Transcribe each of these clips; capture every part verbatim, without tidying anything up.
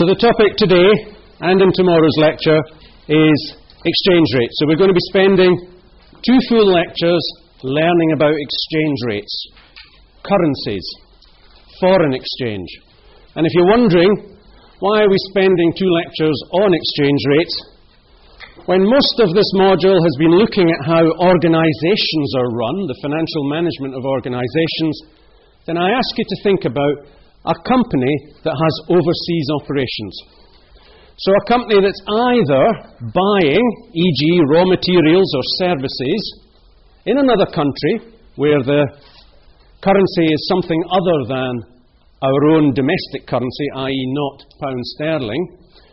So the topic today and in tomorrow's lecture is exchange rates. So we're going to be spending two full lectures learning about exchange rates, currencies, foreign exchange. And if you're wondering, why are we spending two lectures on exchange rates, when most of this module has been looking at how organizations are run, the financial management of organizations, then I ask you to think about a company that has overseas operations. So a company that's either buying, for example raw materials or services, in another country where the currency is something other than our own domestic currency, that is not pound sterling.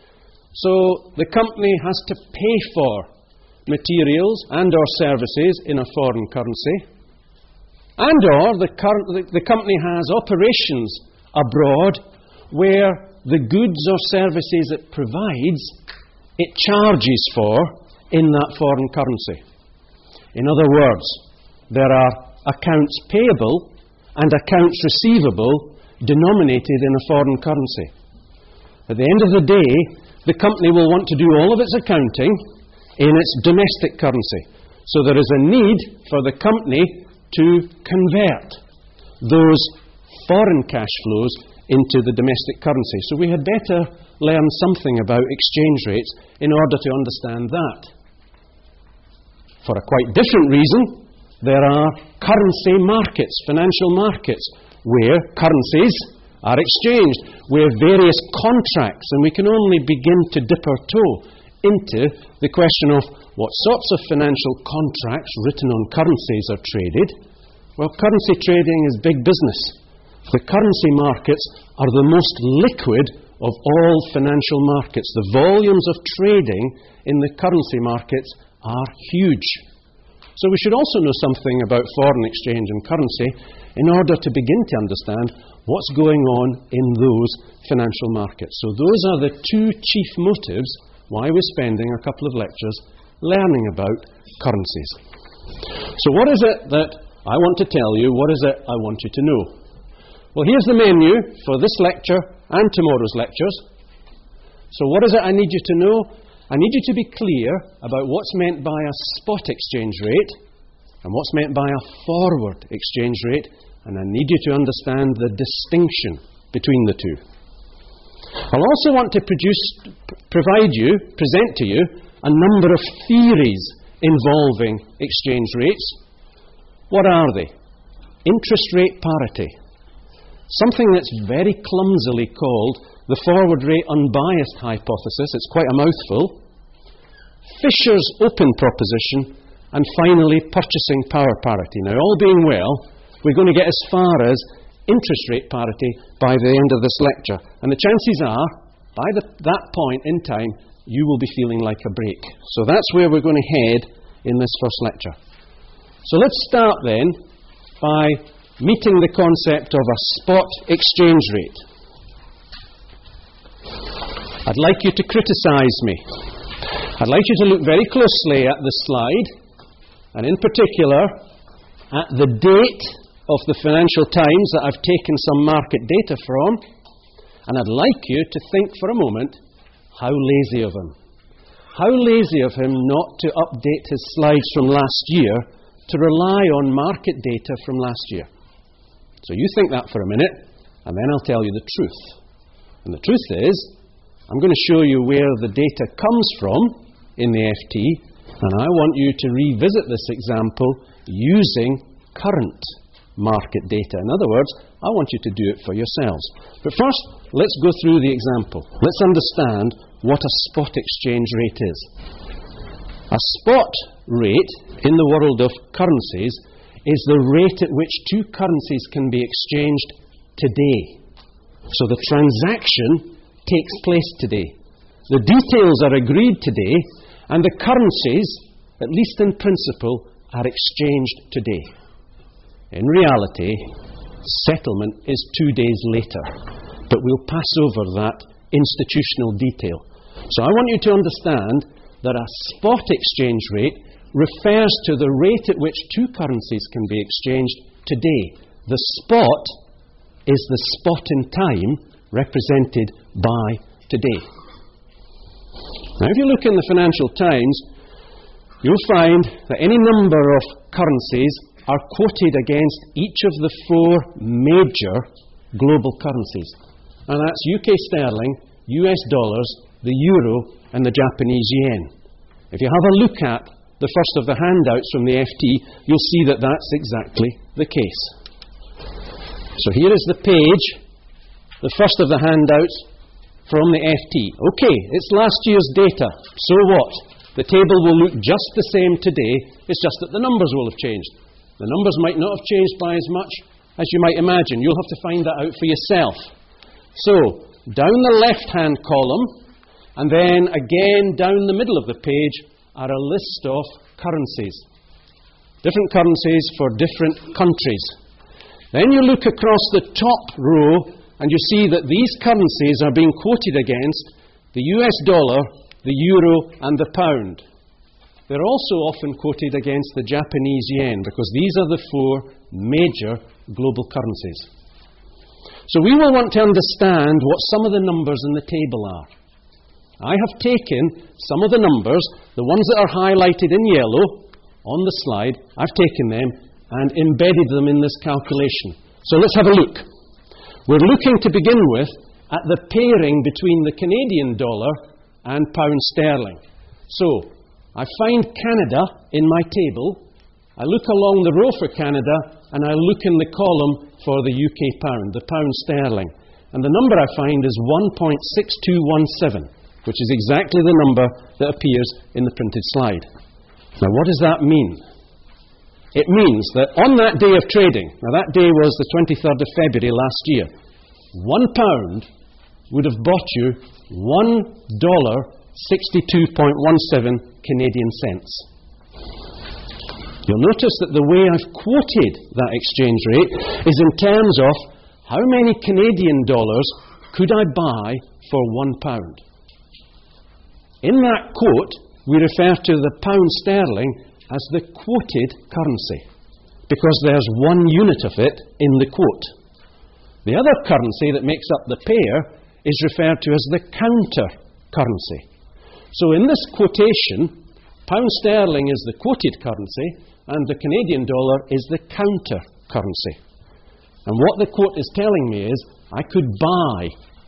So the company has to pay for materials and or services in a foreign currency, and or the, cur- the, the company has operations abroad where the goods or services it provides, it charges for in that foreign currency. In other words, there are accounts payable and accounts receivable denominated in a foreign currency. At the end of the day, the company will want to do all of its accounting in its domestic currency. So there is a need for the company to convert those foreign cash flows into the domestic currency. So we had better learn something about exchange rates in order to understand that. For a quite different reason, there are currency markets, financial markets, where currencies are exchanged, where various contracts, and we can only begin to dip our toe into the question of what sorts of financial contracts written on currencies are traded. Well, currency trading is big business. The currency markets are the most liquid of all financial markets. The volumes of trading in the currency markets are huge. So we should also know something about foreign exchange and currency in order to begin to understand what's going on in those financial markets. So those are the two chief motives why we're spending a couple of lectures learning about currencies. So what is it that I want to tell you? What is it I want you to know? Well, here's the menu for this lecture and tomorrow's lectures. So what is it I need you to know? I need you to be clear about what's meant by a spot exchange rate and what's meant by a forward exchange rate, and I need you to understand the distinction between the two. I'll also want to produce, provide you, present to you, a number of theories involving exchange rates. What are they? Interest rate parity. Something that's very clumsily called the forward rate unbiased hypothesis. It's quite a mouthful. Fisher's open proposition. And finally, purchasing power parity. Now, all being well, we're going to get as far as interest rate parity by the end of this lecture. And the chances are, by the, that point in time, you will be feeling like a break. So that's where we're going to head in this first lecture. So let's start then by meeting the concept of a spot exchange rate. I'd like you to criticize me. I'd like you to look very closely at the slide, and in particular at the date of the Financial Times that I've taken some market data from, and I'd like you to think for a moment, how lazy of him. How lazy of him not to update his slides from last year to rely on market data from last year. So you think that for a minute, and then I'll tell you the truth. And the truth is, I'm going to show you where the data comes from in the F T, and I want you to revisit this example using current market data. In other words, I want you to do it for yourselves. But first, let's go through the example. Let's understand what a spot exchange rate is. A spot rate in the world of currencies is the rate at which two currencies can be exchanged today. So the transaction takes place today. The details are agreed today, and the currencies, at least in principle, are exchanged today. In reality, settlement is two days later, but we'll pass over that institutional detail. So I want you to understand that a spot exchange rate refers to the rate at which two currencies can be exchanged today. The spot is the spot in time represented by today. Now, if you look in the Financial Times, you'll find that any number of currencies are quoted against each of the four major global currencies. And that's U K sterling, U S dollars, the euro, and the Japanese yen. If you have a look at the first of the handouts from the F T, you'll see that that's exactly the case. So here is the page, the first of the handouts from the F T. Okay, it's last year's data. So what? The table will look just the same today. It's just that the numbers will have changed. The numbers might not have changed by as much as you might imagine. You'll have to find that out for yourself. So, down the left-hand column, and then again down the middle of the page, are a list of currencies. Different currencies for different countries. Then you look across the top row, and you see that these currencies are being quoted against the U S dollar, the euro, and the pound. They're also often quoted against the Japanese yen, because these are the four major global currencies. So we will want to understand what some of the numbers in the table are. I have taken some of the numbers, the ones that are highlighted in yellow on the slide, I've taken them and embedded them in this calculation. So let's have a look. We're looking to begin with at the pairing between the Canadian dollar and pound sterling. So I find Canada in my table, I look along the row for Canada, and I look in the column for the U K pound, the pound sterling. And the number I find is one point six two one seven, which is exactly the number that appears in the printed slide. Now, what does that mean? It means that on that day of trading, now that day was the twenty-third of February last year, one pound would have bought you one dollar sixty-two point one seven Canadian cents. You'll notice that the way I've quoted that exchange rate is in terms of how many Canadian dollars could I buy for one pound. In that quote, we refer to the pound sterling as the quoted currency, because there's one unit of it in the quote. The other currency that makes up the pair is referred to as the counter currency. So in this quotation, pound sterling is the quoted currency, and the Canadian dollar is the counter currency. And what the quote is telling me is I could buy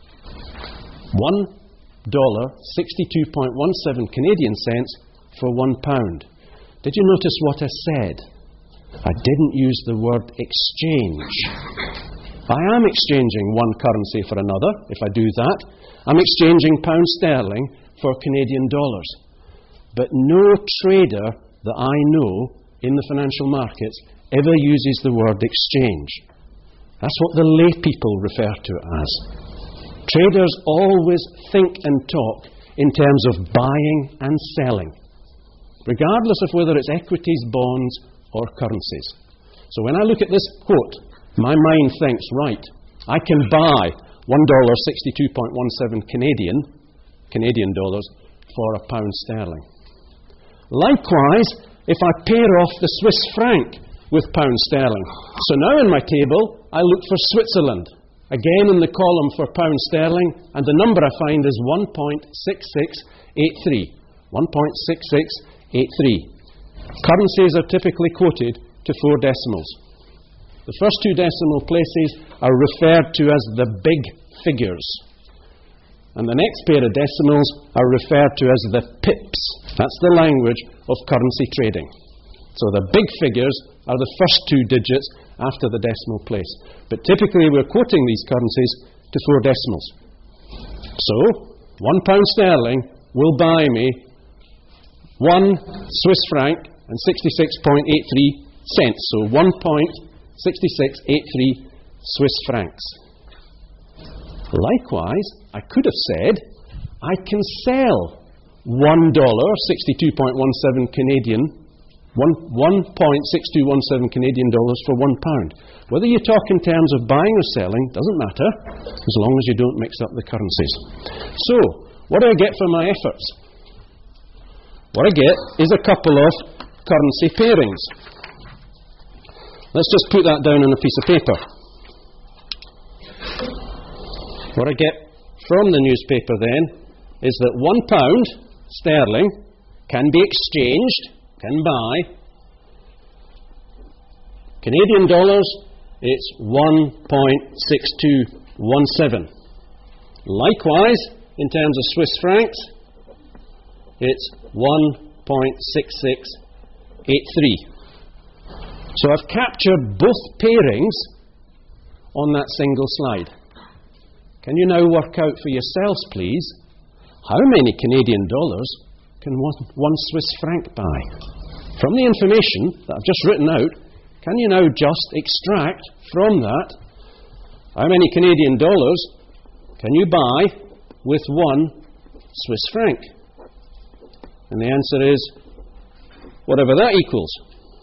one dollar sixty-two point one seven Canadian cents for one pound. Did you notice what I said? I didn't use the word exchange. I am exchanging one currency for another, if I do that. I'm exchanging pound sterling for Canadian dollars. But no trader that I know in the financial markets ever uses the word exchange. That's what the lay people refer to it as. Traders always think and talk in terms of buying and selling, regardless of whether it's equities, bonds, or currencies. So when I look at this quote, my mind thinks, right, I can buy one dollar sixty-two point one seven Canadian, Canadian dollars for a pound sterling. Likewise, if I pair off the Swiss franc with pound sterling. So now in my table, I look for Switzerland. Again in the column for pound sterling, and the number I find is one point six six eight three. one point six six eight three. Currencies are typically quoted to four decimals. The first two decimal places are referred to as the big figures. And the next pair of decimals are referred to as the pips. That's the language of currency trading. So the big figures are the first two digits after the decimal place. But typically we're quoting these currencies to four decimals. So, one pound sterling will buy me one Swiss franc and sixty-six point eight three cents. So one point six six eight three Swiss francs. Likewise, I could have said, I can sell one dollar sixty-two point one seven Canadian, one point six two one seven Canadian dollars for one pound. Whether you talk in terms of buying or selling doesn't matter, as long as you don't mix up the currencies. So, what do I get for my efforts? What I get is a couple of currency pairings. Let's just put that down on a piece of paper. What I get from the newspaper then is that one pound sterling can be exchanged, can buy Canadian dollars, it's one point six two one seven. Likewise, in terms of Swiss francs, it's one point six six eight three. So I've captured both pairings on that single slide. Can you now work out for yourselves, please, how many Canadian dollars can one, one Swiss franc buy? From the information that I've just written out, can you now just extract from that how many Canadian dollars can you buy with one Swiss franc? And the answer is whatever that equals.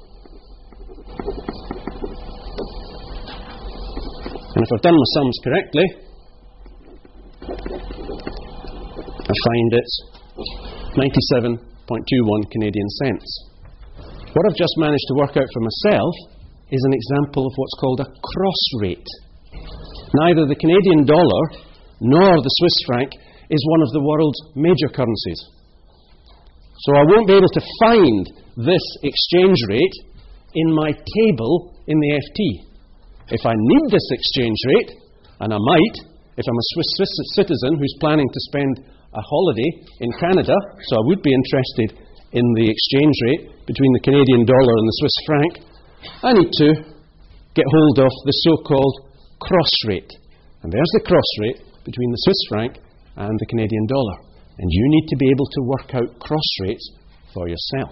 And if I've done my sums correctly, I find it's ninety-seven point two one Canadian cents. What I've just managed to work out for myself is an example of what's called a cross rate. Neither the Canadian dollar nor the Swiss franc is one of the world's major currencies. So I won't be able to find this exchange rate in my table in the F T. If I need this exchange rate, and I might, if I'm a Swiss citizen who's planning to spend a holiday in Canada, so I would be interested in the exchange rate between the Canadian dollar and the Swiss franc, I need to get hold of the so-called cross rate. And there's the cross rate between the Swiss franc and the Canadian dollar. And you need to be able to work out cross rates for yourself.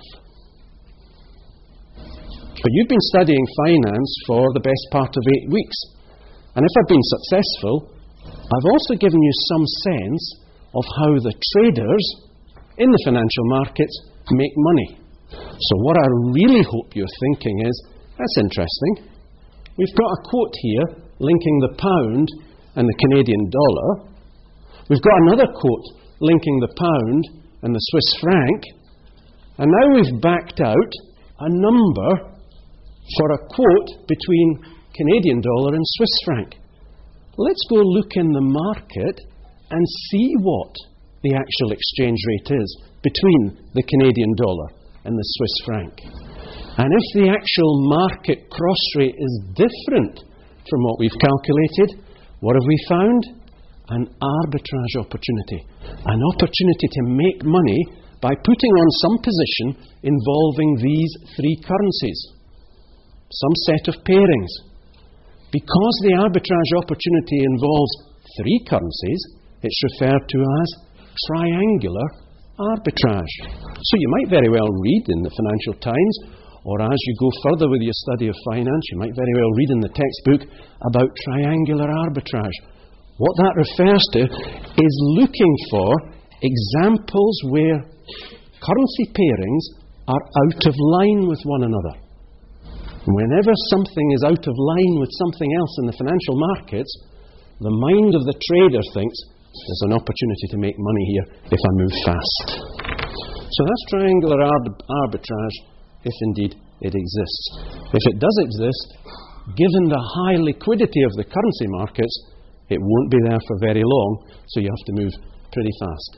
But you've been studying finance for the best part of eight weeks. And if I've been successful, I've also given you some sense of how the traders in the financial markets make money. So what I really hope you're thinking is, that's interesting. We've got a quote here linking the pound and the Canadian dollar. We've got another quote linking the pound and the Swiss franc. And now we've backed out a number for a quote between Canadian dollar and Swiss franc. Let's go look in the market and see what the actual exchange rate is between the Canadian dollar and the Swiss franc. And if the actual market cross rate is different from what we've calculated, what have we found? An arbitrage opportunity. An opportunity to make money by putting on some position involving these three currencies. Some set of pairings. Because the arbitrage opportunity involves three currencies, it's referred to as triangular arbitrage. So you might very well read in the Financial Times, or as you go further with your study of finance, you might very well read in the textbook about triangular arbitrage. What that refers to is looking for examples where currency pairings are out of line with one another. Whenever something is out of line with something else in the financial markets, the mind of the trader thinks, there's an opportunity to make money here if I move fast. So that's triangular arb- arbitrage, if indeed it exists. If it does exist, given the high liquidity of the currency markets, it won't be there for very long, so you have to move pretty fast.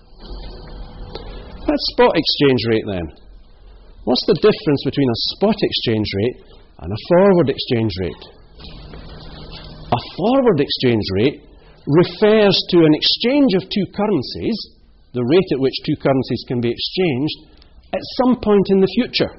That spot exchange rate then. What's the difference between a spot exchange rate and a forward exchange rate? A forward exchange rate refers to an exchange of two currencies, the rate at which two currencies can be exchanged, at some point in the future.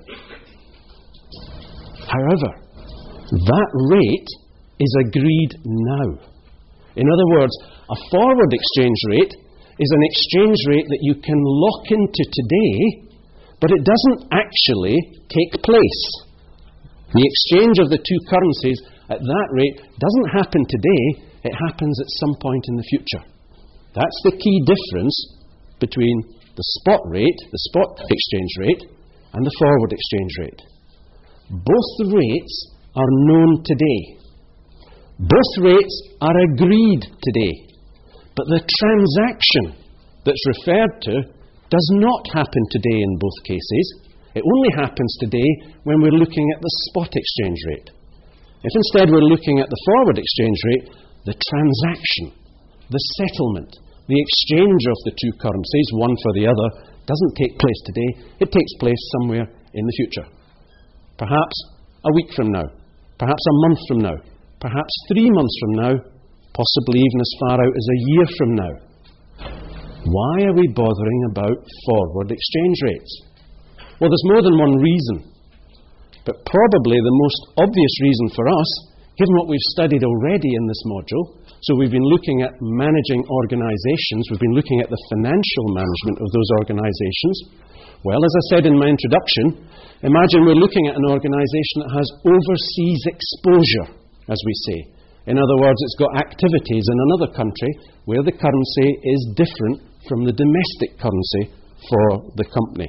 However, that rate is agreed now. In other words, a forward exchange rate is an exchange rate that you can lock into today, but it doesn't actually take place. The exchange of the two currencies at that rate doesn't happen today, it happens at some point in the future. That's the key difference between the spot rate, the spot exchange rate, and the forward exchange rate. Both the rates are known today. Both rates are agreed today. But the transaction that's referred to does not happen today in both cases. It only happens today when we're looking at the spot exchange rate. If instead we're looking at the forward exchange rate, the transaction, the settlement, the exchange of the two currencies, one for the other, doesn't take place today. It takes place somewhere in the future. Perhaps a week from now, perhaps a month from now, perhaps three months from now, possibly even as far out as a year from now. Why are we bothering about forward exchange rates? Well, there's more than one reason. But probably the most obvious reason for us, given what we've studied already in this module, so we've been looking at managing organizations, we've been looking at the financial management of those organizations. Well, as I said in my introduction, imagine we're looking at an organization that has overseas exposure, as we say. In other words, it's got activities in another country where the currency is different from the domestic currency for the company.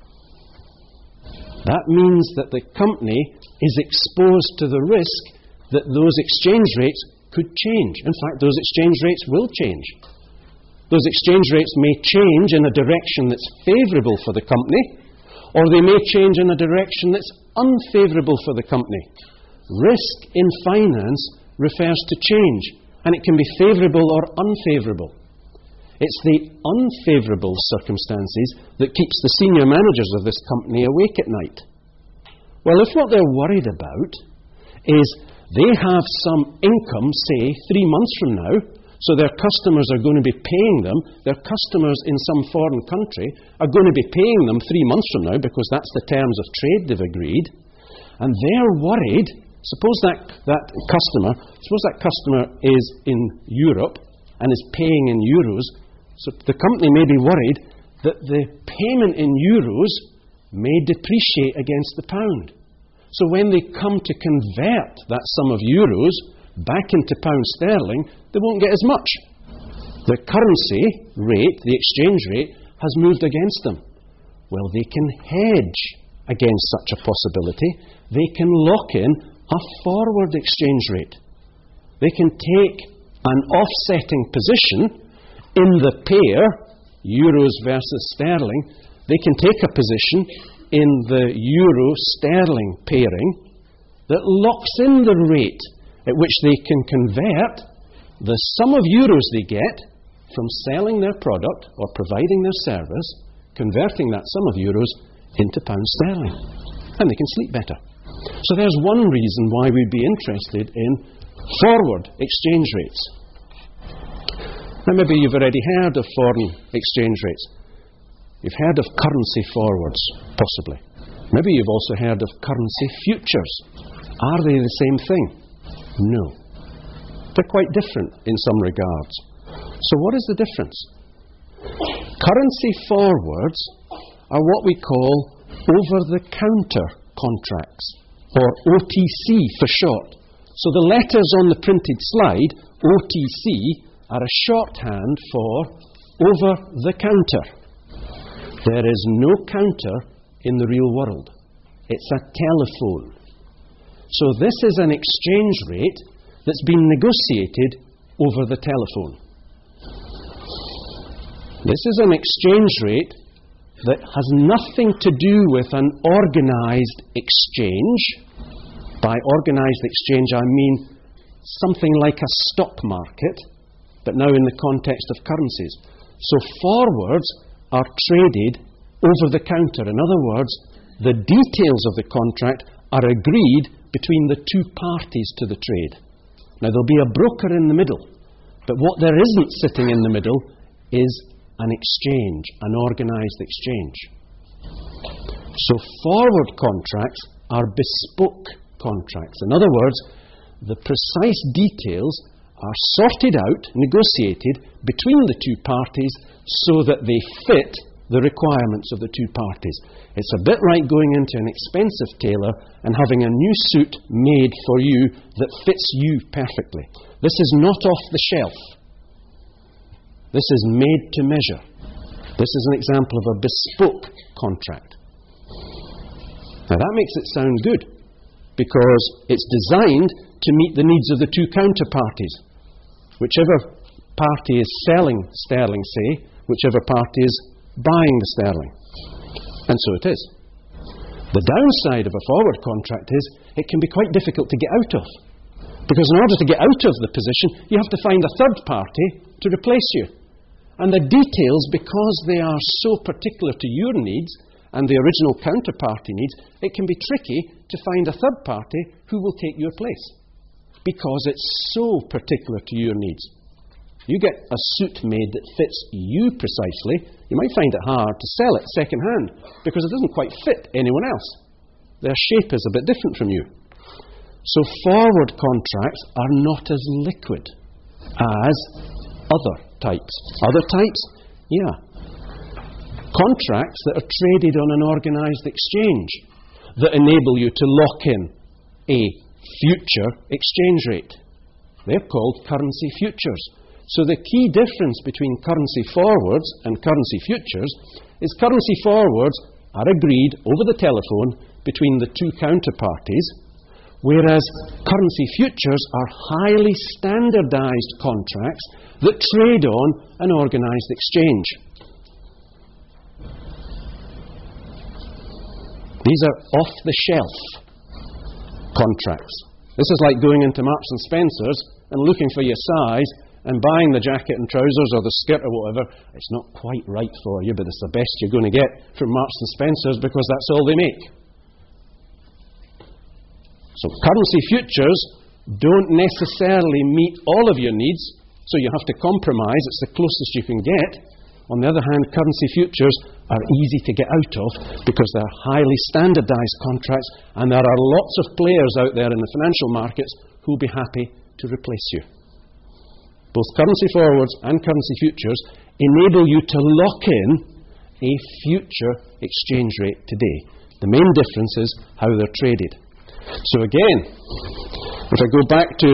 That means that the company is exposed to the risk that those exchange rates could change. In fact, those exchange rates will change. Those exchange rates may change in a direction that's favourable for the company, or they may change in a direction that's unfavourable for the company. Risk in finance refers to change, and it can be favourable or unfavourable. It's the unfavourable circumstances that keeps the senior managers of this company awake at night. Well, if what they're worried about is they have some income, say, three months from now, so their customers are going to be paying them, their customers in some foreign country are going to be paying them three months from now because that's the terms of trade they've agreed, and they're worried, suppose that, that customer, suppose that customer is in Europe and is paying in euros, so the company may be worried that the payment in euros may depreciate against the pound. So when they come to convert that sum of euros back into pound sterling, they won't get as much. The currency rate, the exchange rate, has moved against them. Well, they can hedge against such a possibility. They can lock in a forward exchange rate. They can take an offsetting position in the pair, euros versus sterling. They can take a position in the euro-sterling pairing that locks in the rate at which they can convert the sum of euros they get from selling their product or providing their service, converting that sum of euros into pound sterling. And they can sleep better. So there's one reason why we'd be interested in forward exchange rates. Now maybe you've already heard of foreign exchange rates. You've heard of currency forwards, possibly. Maybe you've also heard of currency futures. Are they the same thing? No. They're quite different in some regards. So what is the difference? Currency forwards are what we call over-the-counter contracts, or O T C for short. So the letters on the printed slide, O T C, are a shorthand for over-the-counter. There is no counter in the real world. It's a telephone. So this is an exchange rate that's been negotiated over the telephone. This is an exchange rate that has nothing to do with an organised exchange. By organised exchange I mean something like a stock market, but now in the context of currencies. So forwards are traded over the counter. In other words, the details of the contract are agreed between the two parties to the trade. Now there'll be a broker in the middle, but what there isn't sitting in the middle is an exchange, an organised exchange. So forward contracts are bespoke contracts. In other words, the precise details are sorted out, negotiated between the two parties so that they fit the requirements of the two parties. It's a bit like going into an expensive tailor and having a new suit made for you that fits you perfectly. This is not off the shelf. This is made to measure. This is an example of a bespoke contract. Now that makes it sound good, because it's designed to meet the needs of the two counterparties. Whichever party is selling sterling, say, whichever party is buying the sterling. And so it is. The downside of a forward contract is it can be quite difficult to get out of. Because in order to get out of the position, you have to find a third party to replace you. And the details, because they are so particular to your needs and the original counterparty needs, it can be tricky to find a third party who will take your place, because it's so particular to your needs. You get a suit made that fits you precisely, you might find it hard to sell it second hand because it doesn't quite fit anyone else. Their shape is a bit different from you. So forward contracts are not as liquid as other types. Other types? Yeah. Contracts that are traded on an organised exchange that enable you to lock in a future exchange rate. They're called currency futures. So the key difference between currency forwards and currency futures is currency forwards are agreed over the telephone between the two counterparties, whereas currency futures are highly standardized contracts that trade on an organised exchange. These are off-the-shelf contracts. This is like going into Marks and Spencer's and looking for your size and buying the jacket and trousers or the skirt or whatever. It's not quite right for you, but it's the best you're going to get from Marks and Spencer's because that's all they make. So currency futures don't necessarily meet all of your needs, so you have to compromise. It's the closest you can get. On the other hand, currency futures are easy to get out of because they're highly standardized contracts, and there are lots of players out there in the financial markets who will be happy to replace you. Both currency forwards and currency futures enable you to lock in a future exchange rate today. The main difference is how they're traded. So again, if I go back to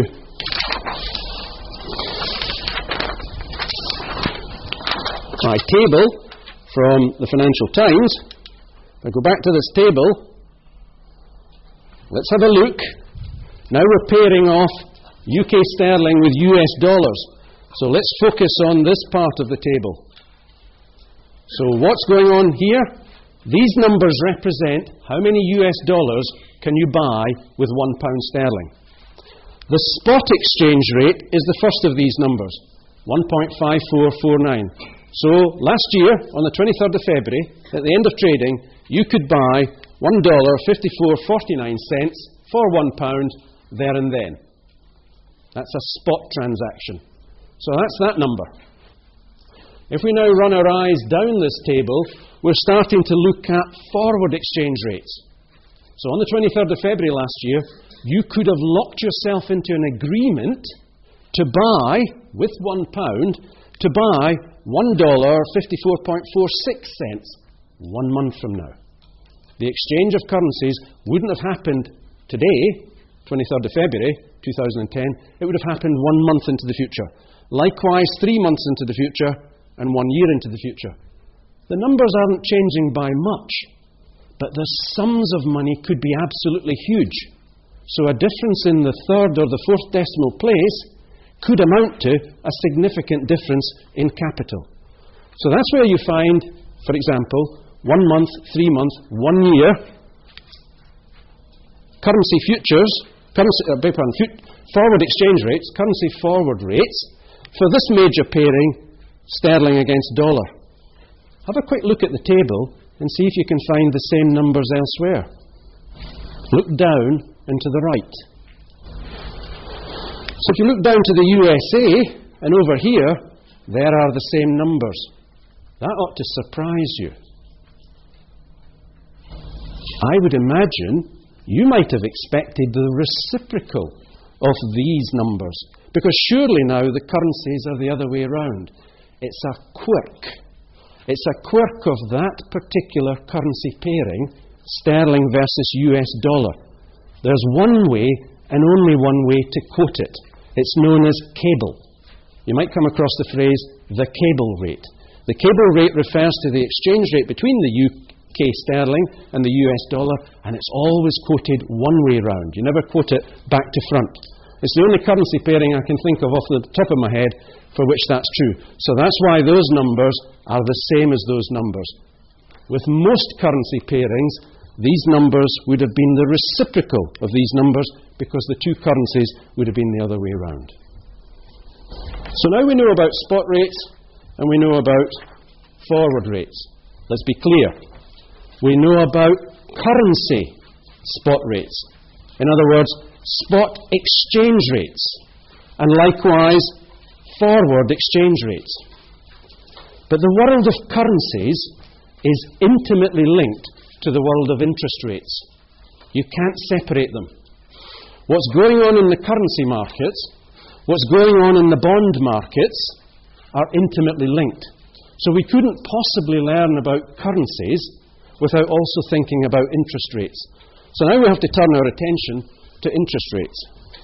my table from the Financial Times, if I go back to this table, let's have a look. Now we're pairing off U K sterling with U S dollars. So let's focus on this part of the table. So what's going on here? These numbers represent how many U S dollars can you buy with one pound sterling. The spot exchange rate is the first of these numbers, one point five four four nine. So last year, on the twenty-third of February, at the end of trading, you could buy one dollar fifty-four forty-nine for one pound there and then. That's a spot transaction. So that's that number. If we now run our eyes down this table, we're starting to look at forward exchange rates. So on the twenty-third of February last year, you could have locked yourself into an agreement to buy, with one pound, to buy one dollar fifty-four forty-six one month from now. The exchange of currencies wouldn't have happened today, twenty-third of February two thousand ten. It would have happened one month into the future. Likewise, three months into the future and one year into the future. The numbers aren't changing by much, but the sums of money could be absolutely huge. So a difference in the third or the fourth decimal place could amount to a significant difference in capital. So that's where you find, for example, one month, three months, one year, currency futures, currency, uh, beg pardon, fut- forward exchange rates, currency forward rates, for this major pairing, sterling against dollar. Have a quick look at the table and see if you can find the same numbers elsewhere. Look down and to the right. So if you look down to the U S A, and over here, there are the same numbers. That ought to surprise you. I would imagine you might have expected the reciprocal of these numbers, because surely now the currencies are the other way around. It's a quirk. It's a quirk of that particular currency pairing, sterling versus U S dollar. There's one way and only one way to quote it. It's known as cable. You might come across the phrase, the cable rate. The cable rate refers to the exchange rate between the U K sterling and the U S dollar, and it's always quoted one way round. You never quote it back to front. It's the only currency pairing I can think of off the top of my head for which that's true. So that's why those numbers are the same as those numbers. With most currency pairings, these numbers would have been the reciprocal of these numbers because the two currencies would have been the other way around. So now we know about spot rates, and we know about forward rates. Let's be clear. We know about currency spot rates. In other words, spot exchange rates, and likewise forward exchange rates. But the world of currencies is intimately linked to the world of interest rates. You can't separate them. What's going on in the currency markets, what's going on in the bond markets, are intimately linked. So we couldn't possibly learn about currencies without also thinking about interest rates. So now we have to turn our attention to interest rates.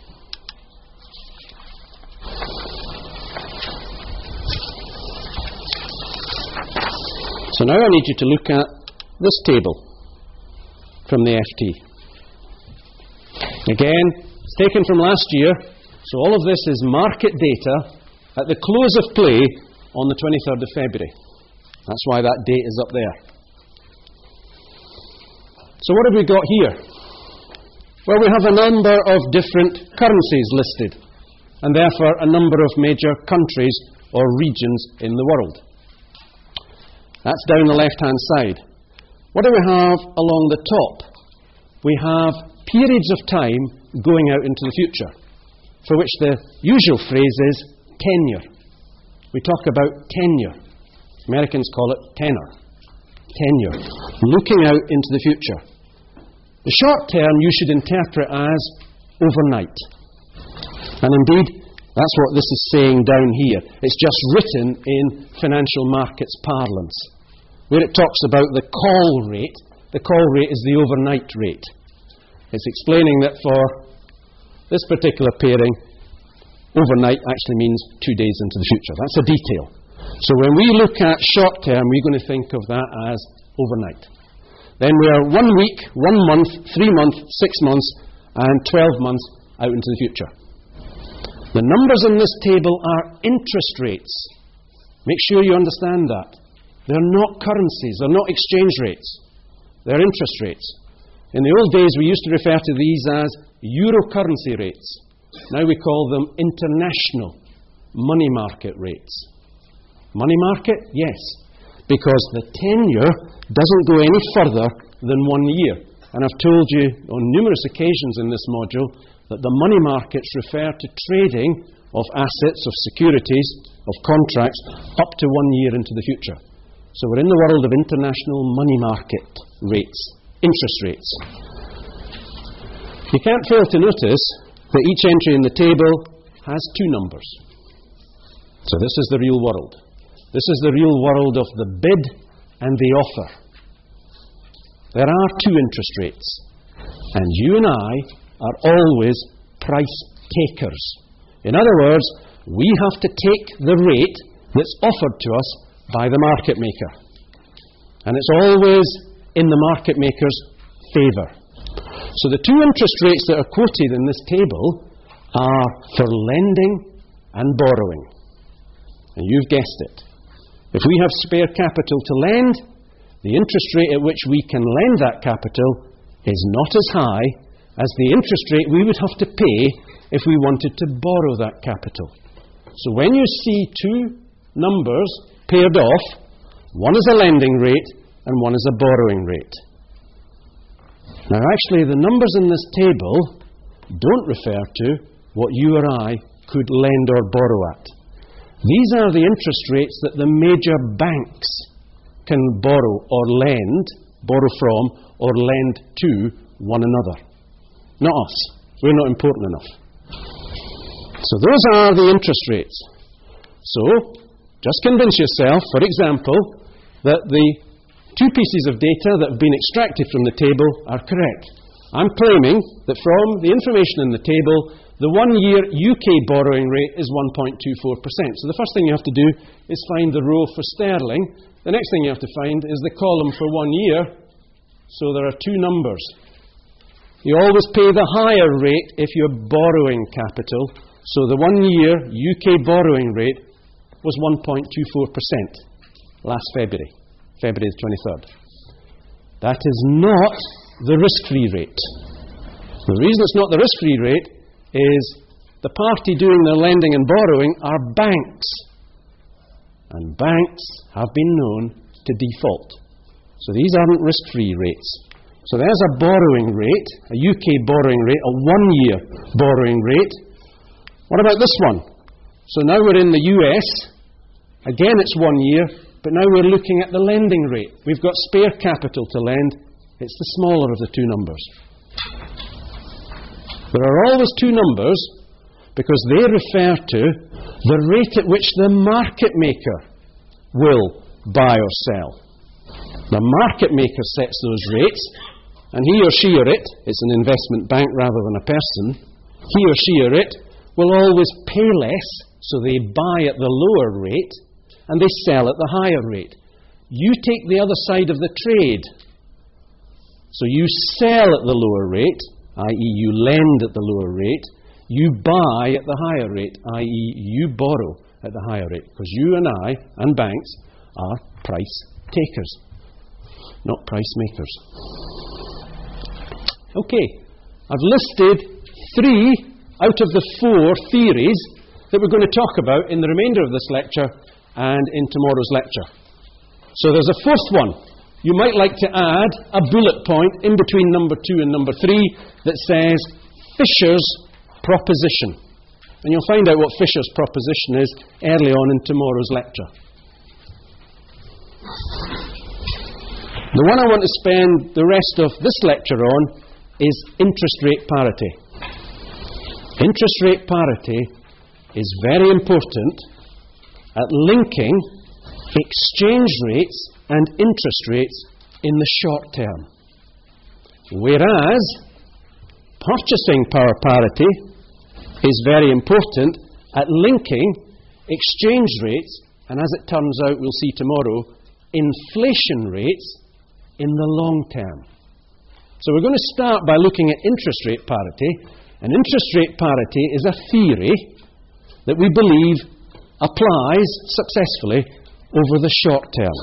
So now I need you to look at this table from the F T. Again, it's taken from last year, so all of this is market data at the close of play on the twenty-third of February. That's why that date is up there. So what have we got here? Well, we have a number of different currencies listed, and therefore a number of major countries or regions in the world. That's down the left-hand side. What do we have along the top? We have periods of time going out into the future, for which the usual phrase is tenure. We talk about tenure. Americans call it tenor. Tenure. Looking out into the future. The short term you should interpret as overnight. And indeed, that's what this is saying down here. It's just written in financial markets parlance. Where it talks about the call rate, the call rate is the overnight rate. It's explaining that for this particular pairing, overnight actually means two days into the future. That's a detail. So when we look at short term, we're going to think of that as overnight. Then we are one week, one month, three months, six months, and twelve months out into the future. The numbers in this table are interest rates. Make sure you understand that. They're not currencies, they're not exchange rates. They're interest rates. In the old days, we used to refer to these as euro currency rates. Now we call them international money market rates. Money market? Yes. Because the tenure doesn't go any further than one year. And I've told you on numerous occasions in this module that the money markets refer to trading of assets, of securities, of contracts up to one year into the future. So we're in the world of international money market rates, interest rates. You can't fail to notice that each entry in the table has two numbers. So this is the real world. This is the real world of the bid and the offer. There are two interest rates, and you and I are always price takers. In other words, we have to take the rate that's offered to us by the market maker. And it's always in the market maker's favour. So the two interest rates that are quoted in this table are for lending and borrowing. And you've guessed it. If we have spare capital to lend, the interest rate at which we can lend that capital is not as high as the interest rate we would have to pay if we wanted to borrow that capital. So when you see two numbers paired off, one is a lending rate and one is a borrowing rate. Now actually the numbers in this table don't refer to what you or I could lend or borrow at. These are the interest rates that the major banks can borrow or lend, borrow from or lend to one another. Not us. We're not important enough. So those are the interest rates. So just convince yourself, for example, that the two pieces of data that have been extracted from the table are correct. I'm claiming that from the information in the table, the one-year U K borrowing rate is one point two four percent. So the first thing you have to do is find the row for sterling. The next thing you have to find is the column for one year. So there are two numbers. You always pay the higher rate if you're borrowing capital. So the one-year U K borrowing rate was one point two four percent last February, February the twenty-third. That is not the risk-free rate. The reason it's not the risk-free rate is the party doing the lending and borrowing are banks. And and banks have been known to default. So these aren't risk-free rates. So there's a borrowing rate, a U K borrowing rate, a one-year borrowing rate. What about this one? So now we're in the U S. Again, it's one year, but now we're looking at the lending rate. We've got spare capital to lend. It's the smaller of the two numbers. There are always two numbers because they refer to the rate at which the market maker will buy or sell. The market maker sets those rates, and he or she or it, it's an investment bank rather than a person, he or she or it will always pay less, so they buy at the lower rate, and they sell at the higher rate. You take the other side of the trade. So you sell at the lower rate, that is you lend at the lower rate. You buy at the higher rate, that is you borrow at the higher rate. Because you and I, and banks, are price takers, not price makers. Okay, I've listed three out of the four theories that we're going to talk about in the remainder of this lecture and in tomorrow's lecture. So there's a fourth one. You might like to add a bullet point in between number two and number three that says Fisher's proposition. And you'll find out what Fisher's proposition is early on in tomorrow's lecture. The one I want to spend the rest of this lecture on is interest rate parity. Interest rate parity is very important at linking exchange rates and interest rates in the short term. Whereas purchasing power parity is very important at linking exchange rates, and as it turns out, we'll see tomorrow, inflation rates in the long term. So we're going to start by looking at interest rate parity. And interest rate parity is a theory that we believe applies successfully over the short term.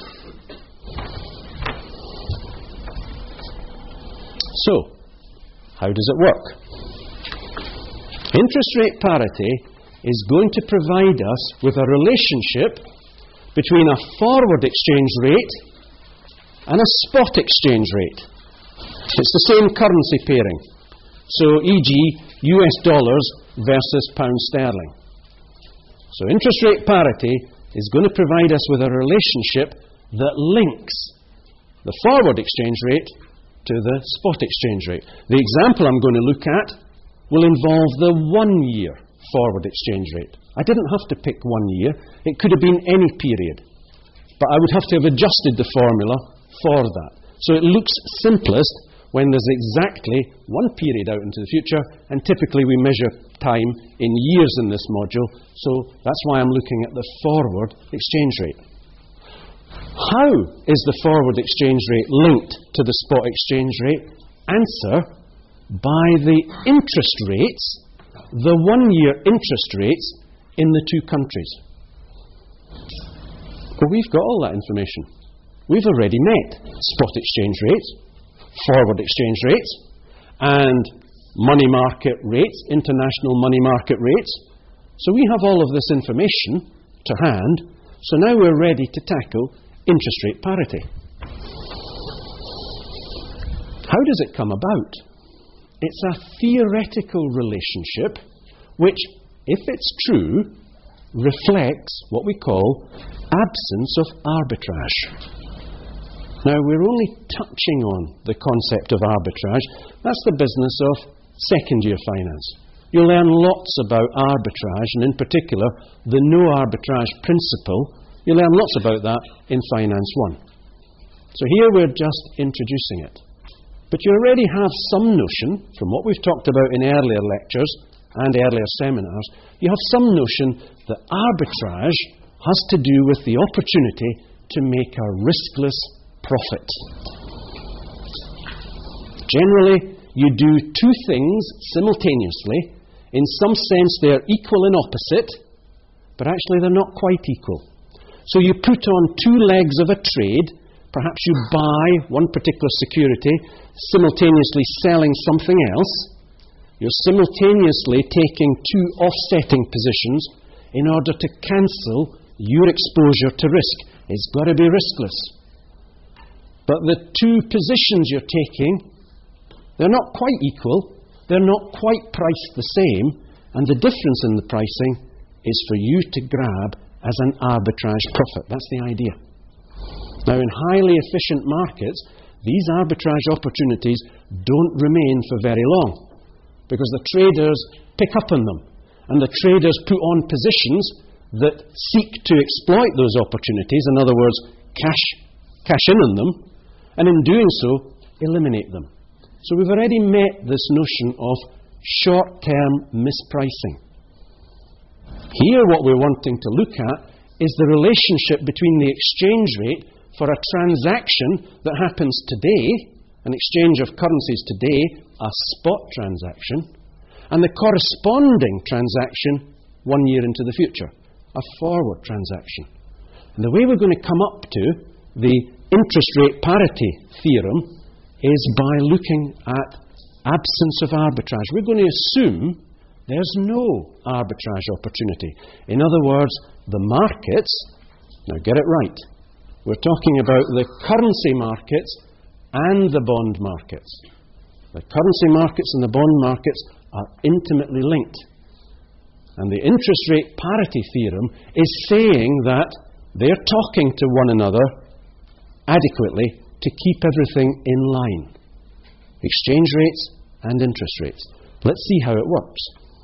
So, how does it work? Interest rate parity is going to provide us with a relationship between a forward exchange rate and a spot exchange rate. It's the same currency pairing. So, for example, U S dollars versus pound sterling. So interest rate parity is going to provide us with a relationship that links the forward exchange rate to the spot exchange rate. The example I'm going to look at will involve the one-year forward exchange rate. I didn't have to pick one year. It could have been any period. But I would have to have adjusted the formula for that. So it looks simplest when there's exactly one period out into the future, and typically we measure time in years in this module, so that's why I'm looking at the forward exchange rate. How is the forward exchange rate linked to the spot exchange rate? Answer, by the interest rates, the one-year interest rates in the two countries. Well, we've got all that information. We've already met spot exchange rates, forward exchange rates, and money market rates, international money market rates. So we have all of this information to hand, so now we're ready to tackle interest rate parity. How does it come about? It's a theoretical relationship which, if it's true, reflects what we call absence of arbitrage. Now, we're only touching on the concept of arbitrage. That's the business of second-year finance. You'll learn lots about arbitrage, and in particular, the no arbitrage principle. You'll learn lots about that in Finance one. So here we're just introducing it. But you already have some notion, from what we've talked about in earlier lectures and earlier seminars, you have some notion that arbitrage has to do with the opportunity to make a riskless profit. Generally, you do two things simultaneously. In some sense, they're equal and opposite, but actually they're not quite equal. So you put on two legs of a trade. Perhaps you buy one particular security, simultaneously selling something else. You're simultaneously taking two offsetting positions in order to cancel your exposure to risk. It's got to be riskless. But the two positions you're taking, they're not quite equal. They're not quite priced the same. And the difference in the pricing is for you to grab as an arbitrage profit. That's the idea. Now, in highly efficient markets, these arbitrage opportunities don't remain for very long, because the traders pick up on them, and the traders put on positions that seek to exploit those opportunities, in other words, cash, cash in on them, and in doing so, eliminate them. So we've already met this notion of short-term mispricing. Here what we're wanting to look at is the relationship between the exchange rate for a transaction that happens today, an exchange of currencies today, a spot transaction, and the corresponding transaction one year into the future, a forward transaction. And the way we're going to come up to the interest rate parity theorem is by looking at absence of arbitrage. We're going to assume there's no arbitrage opportunity. In other words, the markets, now get it right, we're talking about the currency markets and the bond markets. The currency markets and the bond markets are intimately linked. And the interest rate parity theorem is saying that they're talking to one another adequately to keep everything in line. Exchange rates and interest rates. Let's see how it works.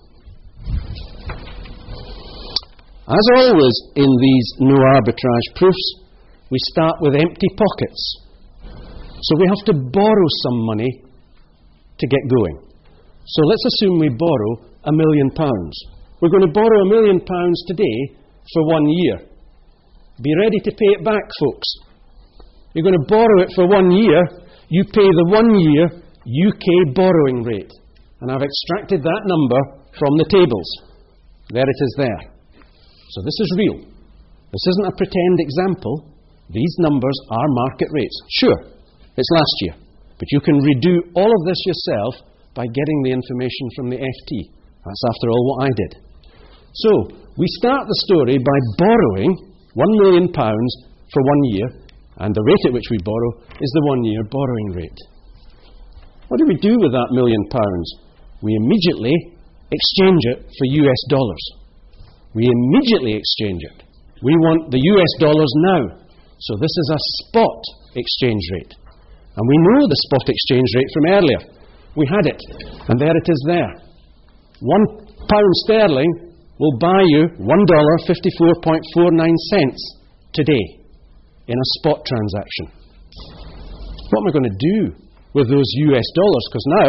As always in these no arbitrage proofs, we start with empty pockets. So we have to borrow some money to get going. So let's assume we borrow a million pounds. We're going to borrow a million pounds today for one year. Be ready to pay it back, folks. You're going to borrow it for one year. You pay the one year U K borrowing rate. And I've extracted that number from the tables. There it is there. So this is real. This isn't a pretend example. These numbers are market rates. Sure, it's last year. But you can redo all of this yourself by getting the information from the F T. That's, after all, what I did. So, we start the story by borrowing one million pounds for one year, and the rate at which we borrow is the one-year borrowing rate. What do we do with that million pounds? We immediately exchange it for U S dollars. We immediately exchange it. We want the U S dollars now. So this is a spot exchange rate. And we know the spot exchange rate from earlier. We had it. And there it is there. One pound sterling will buy you one dollar fifty-four point four nine cents today in a spot transaction. What am I going to do with those U S dollars? Because now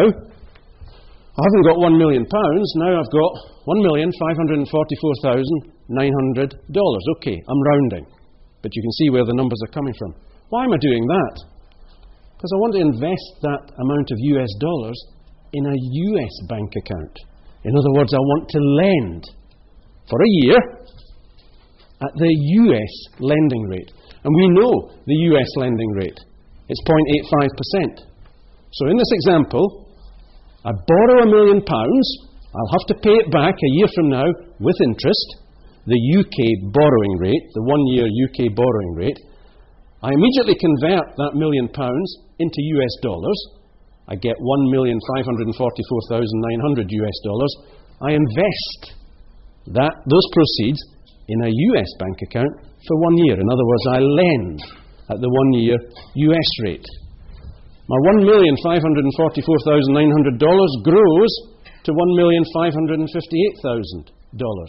I haven't got one million pounds. Now I've got one million five hundred forty-four thousand nine hundred dollars. Okay, I'm rounding. But you can see where the numbers are coming from. Why am I doing that? Because I want to invest that amount of U S dollars in a U S bank account. In other words, I want to lend for a year at the U S lending rate. And we know the U S lending rate. It's zero point eight five percent. So in this example, I borrow a million pounds. I'll have to pay it back a year from now with interest, the U K borrowing rate, the one-year U K borrowing rate. I immediately convert that million pounds into U S dollars. I get one million five hundred forty-four thousand nine hundred U S dollars. I invest that those proceeds in a U S bank account for one year. In other words, I lend at the one-year U S rate. My one million five hundred forty-four thousand nine hundred dollars grows to one million five hundred fifty-eight thousand dollars.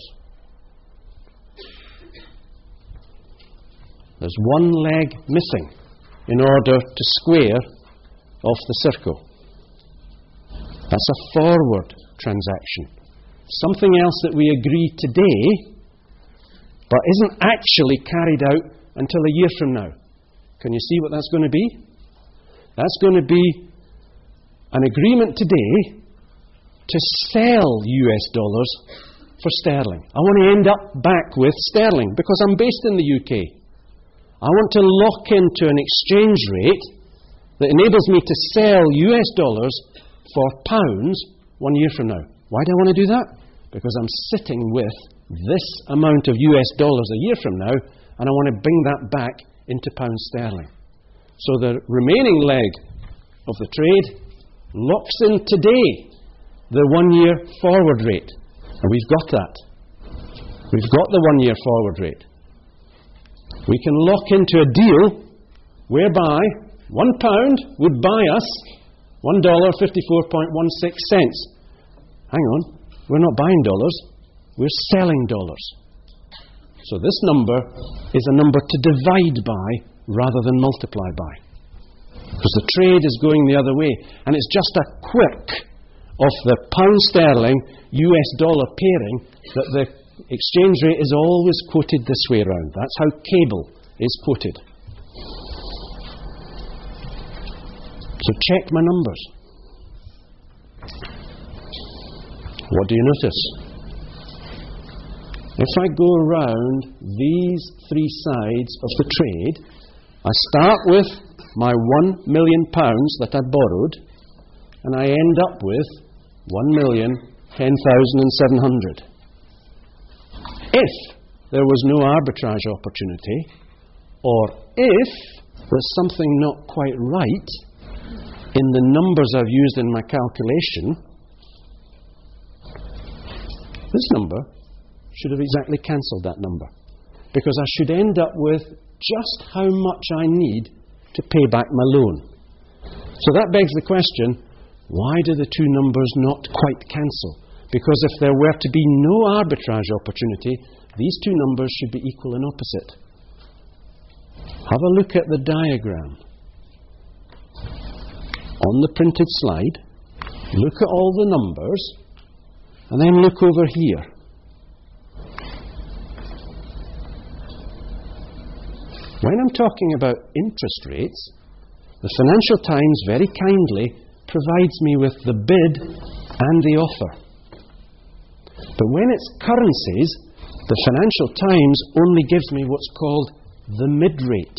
There's one leg missing in order to square off the circle. That's a forward transaction. Something else that we agree today, but isn't actually carried out until a year from now. Can you see what that's going to be? That's going to be an agreement today to sell U S dollars for sterling. I want to end up back with sterling because I'm based in the U K. I want to lock into an exchange rate that enables me to sell U S dollars for pounds one year from now. Why do I want to do that? Because I'm sitting with this amount of U S dollars a year from now, and I want to bring that back into pounds sterling. So the remaining leg of the trade locks in today the one-year forward rate. And we've got that. We've got the one-year forward rate. We can lock into a deal whereby one pound would buy us one dollar fifty-four point one six cents. Hang on, we're not buying dollars, we're selling dollars. So this number is a number to divide by rather than multiply by. Because the trade is going the other way. And it's just a quirk of the pound sterling U S dollar pairing that the exchange rate is always quoted this way around. That's how cable is quoted. So check my numbers. What do you notice? If I go around these three sides of the trade, I start with my one million pounds that I borrowed, and I end up with one million ten thousand seven hundred. If there was no arbitrage opportunity, or if there's something not quite right in the numbers I've used in my calculation, this number should have exactly cancelled that number, because I should end up with just how much I need to pay back my loan. So that begs the question, why do the two numbers not quite cancel? Because if there were to be no arbitrage opportunity, these two numbers should be equal and opposite. Have a look at the diagram on the printed slide. Look at all the numbers, and then look over here. When I'm talking about interest rates, the Financial Times very kindly provides me with the bid and the offer. But when it's currencies, the Financial Times only gives me what's called the mid-rate.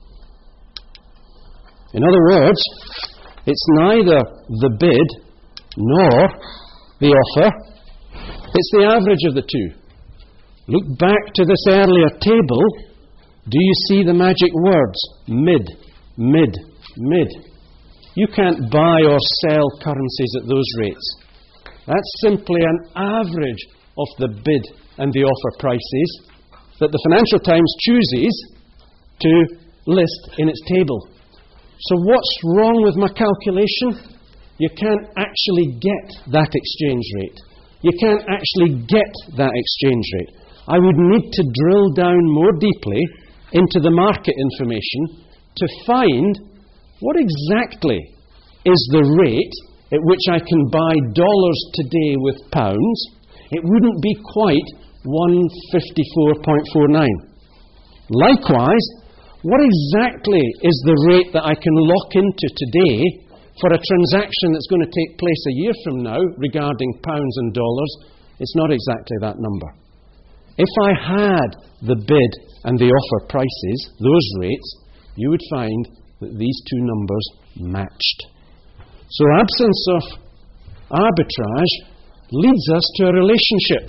In other words, it's neither the bid nor the offer. It's the average of the two. Look back to this earlier table. Do you see the magic words? Mid, mid, mid. You can't buy or sell currencies at those rates. That's simply an average of the bid and the offer prices that the Financial Times chooses to list in its table. So what's wrong with my calculation? You can't actually get that exchange rate. You can't actually get that exchange rate. I would need to drill down more deeply into the market information to find what exactly is the rate at which I can buy dollars today with pounds. It wouldn't be quite one fifty-four point four nine. Likewise, what exactly is the rate that I can lock into today for a transaction that's going to take place a year from now regarding pounds and dollars? It's not exactly that number. If I had the bid and the offer prices, those rates, you would find that these two numbers matched. So absence of arbitrage leads us to a relationship.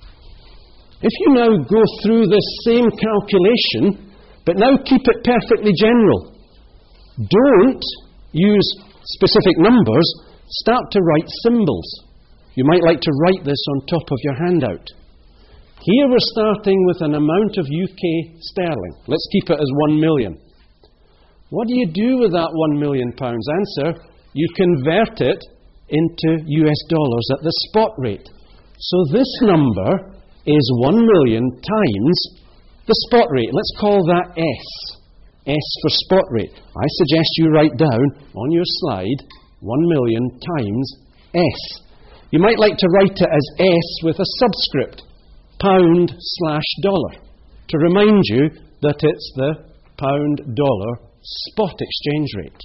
If you now go through this same calculation, but now keep it perfectly general, don't use specific numbers, start to write symbols. You might like to write this on top of your handout. Here we're starting with an amount of U K sterling. Let's keep it as one million. What do you do with that one million pounds? Answer, you convert it into U S dollars at the spot rate. So this number is one million times the spot rate. Let's call that S. S for spot rate. I suggest you write down on your slide one million times S. You might like to write it as S with a subscript, pound slash dollar, to remind you that it's the pound-dollar spot exchange rate.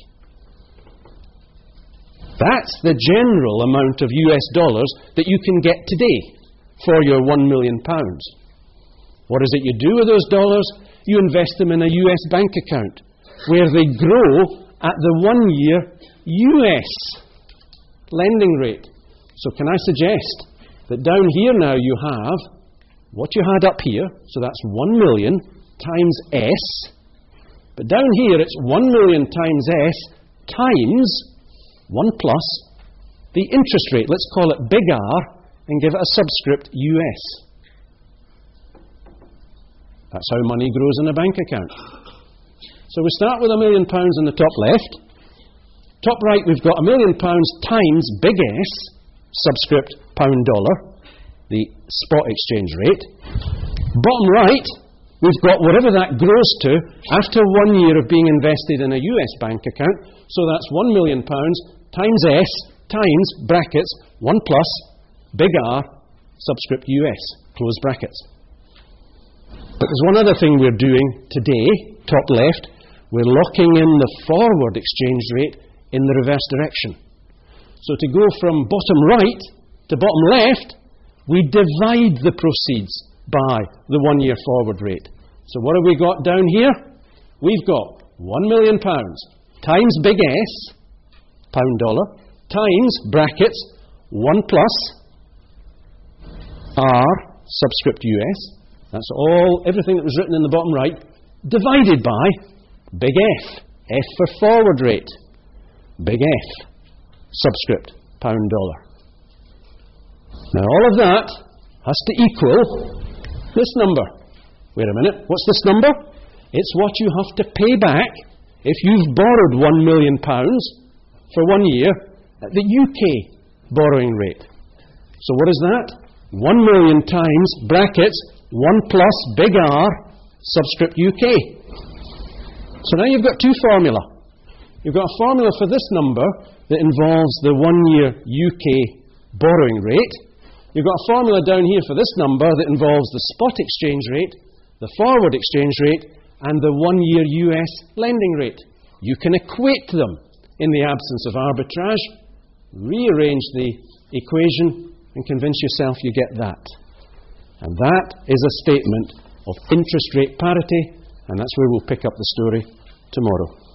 That's the general amount of U S dollars that you can get today for your one million pounds. What is it you do with those dollars? You invest them in a U S bank account where they grow at the one-year U S lending rate. So can I suggest that down here now you have what you had up here, so that's one million times S. But down here it's one million times S times one plus the interest rate. Let's call it big R and give it a subscript U S. That's how money grows in a bank account. So we start with a million pounds in the top left. Top right, we've got a million pounds times big S, subscript pound dollar, the spot exchange rate. Bottom right, we've got whatever that grows to after one year of being invested in a U S bank account. So that's one million pounds times S times brackets one plus big R, subscript U S, close brackets. But there's one other thing we're doing today, top left. We're locking in the forward exchange rate in the reverse direction. So to go from bottom right to bottom left, we divide the proceeds by the one-year forward rate. So what have we got down here? We've got one million pounds times big S, pound dollar, times brackets one plus R, subscript U S. That's all, everything that was written in the bottom right, divided by big F. F for forward rate. Big F, subscript pound dollar. Now all of that has to equal this number. Wait a minute, what's this number? It's what you have to pay back if you've borrowed one million pounds for one year at the U K borrowing rate. So what is that? one million times brackets one plus big R, subscript U K. So now you've got two formula. You've got a formula for this number that involves the one-year U K borrowing rate. You've got a formula down here for this number that involves the spot exchange rate, the forward exchange rate, and the one-year U S lending rate. You can equate them in the absence of arbitrage, rearrange the equation, and convince yourself you get that. And that is a statement of interest rate parity, and that's where we'll pick up the story tomorrow.